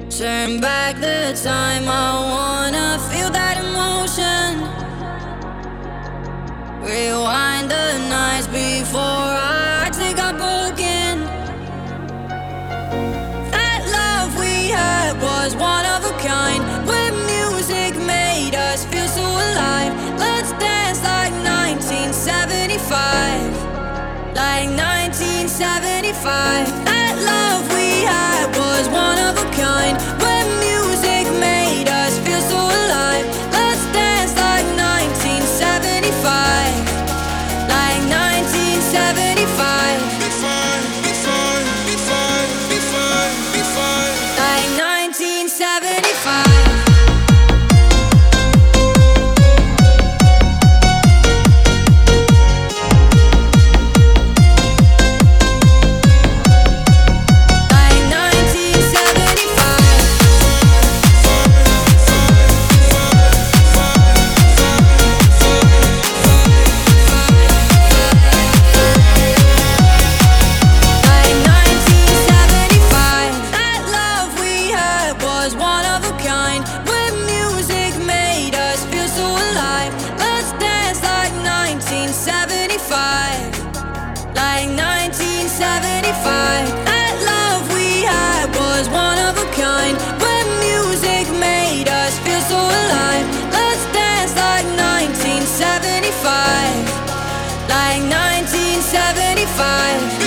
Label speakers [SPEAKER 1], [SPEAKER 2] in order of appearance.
[SPEAKER 1] Turn back the time, I wanna feel that emotion. Rewind the nights before our hearts they got broken. That love we had was one of a kind, when music made us feel so alive. Let's dance like 1975, like 1975. That love we had was one of a kind, when music made us feel so alive. Let's dance like 1975, like 1975. Be fine, be fine, be fine, be fine, be fine, like 1975. Like 1975, that love we had was one of a kind, when music made us feel so alive. Let's dance like 1975, like 1975.